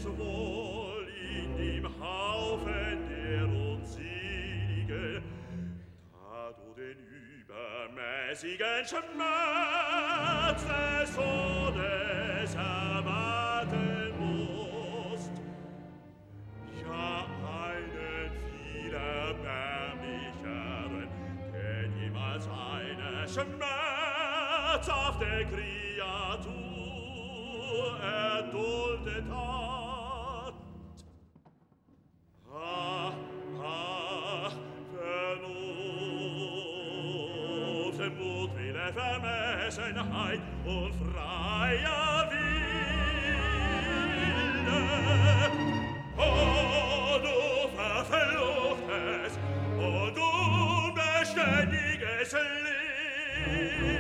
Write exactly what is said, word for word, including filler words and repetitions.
ist wohl in dem Haufen der Unselige, da du den übermäßigen Schmerz des Todes erwarten musst. Ja, einen viel erbärmlicheren, denn jemals eine schmerzhafte Kreatur erduldet hat. Ach, ach, Vernunft, Mutwille, Vermessenheit und freier Wille. Oh, du verfluchtes und unbeständiges Leben!